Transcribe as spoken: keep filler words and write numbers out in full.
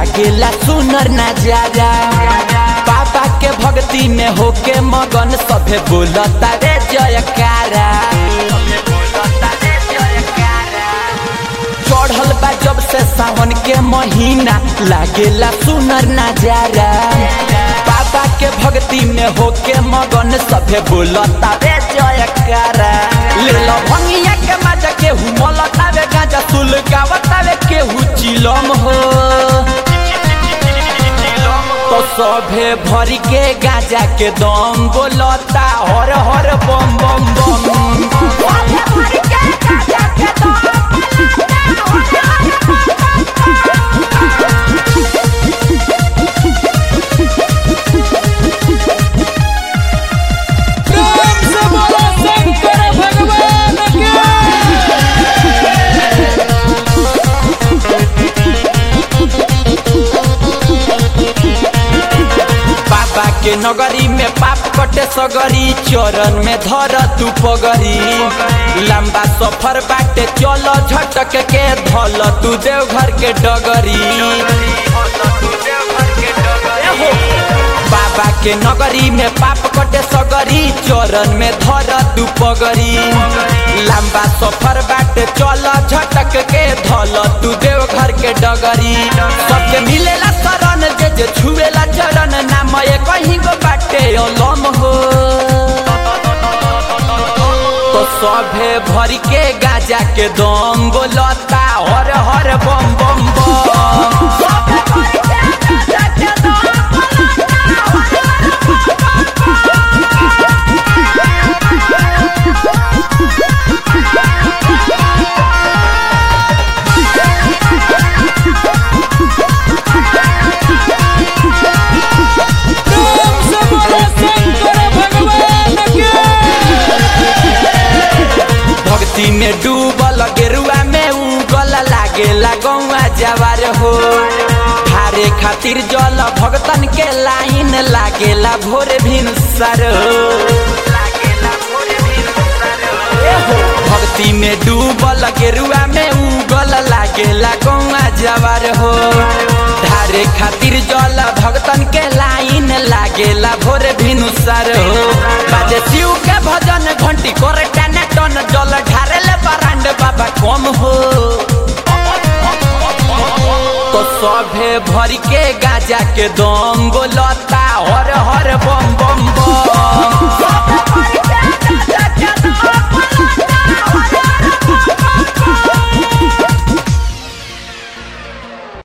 लागेला सुनर नजारा। बाबा के भक्ति में होके मगन सभे बोलता रे जयकारा। चढ़ल बा जब से सावन के महीना लागेला सुनर नजारा। बाबा के भक्ति में होके मगन सभे बोलता रे जयकारा। ले लो भंगिया के मजा केहू मलतावे गांजा सुलगावतावे केहू चिलम हो। तो सभे भरी के गांजा के दम बोलता हर हर बम बम बम। के नगरी में पाप कटे सगरी चरण में धर तू पगरी। लंबा सफर बाटे चल झटक के धल तू देवघर के डगरी। बाबा के नगरी में पाप कटे सगरी चरण में धर तू पगरी। लंबा सफर बाटे चल झटक के धल तू देवघर के डगरी। सबके मिलेला शरण जे जे छुएला चरण नाम कहीं गो बाटे अलम हो। तो सभे भरी के गाजा के दम बोलता हर हर बम बम बम। में डूबल गेरुआ में उगल लागेला गौआ जवार हो। हारे खातिर जल भगतन के लाइन लागेला भोर भिनसर हो। भक्ति में डूबल गेरुआ में उगल लागेला गौआ जवार हो। धारे खातिर जल भगतन के लाइन लागेला भोर भिनसर हो। बाजे शिव के भजन घंटी करे टन टन जल ढारेले बरांड बाबा कम हो। तो सभे भरी के गाजा के दम बोलता हर हर बम बम बम।